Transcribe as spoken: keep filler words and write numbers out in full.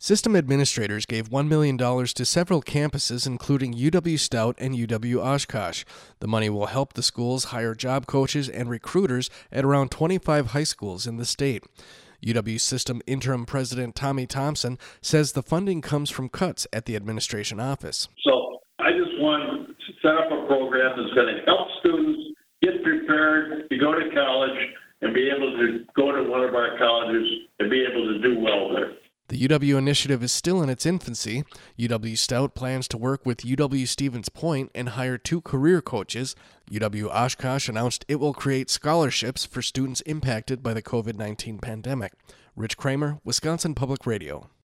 System administrators gave one million dollars to several campuses, including U W Stout and U W Oshkosh. The money will help the schools hire job coaches and recruiters at around twenty-five high schools in the state. U W System Interim President Tommy Thompson says the funding comes from cuts at the administration office. So I just want to set up a program that's going to help students get prepared to go to college and be able to go to one of our colleges and be able to do well there. The U W initiative is still in its infancy. U W Stout plans to work with U W Stevens Point and hire two career coaches. U W Oshkosh announced it will create scholarships for students impacted by the covid nineteen pandemic. Rich Kramer, Wisconsin Public Radio.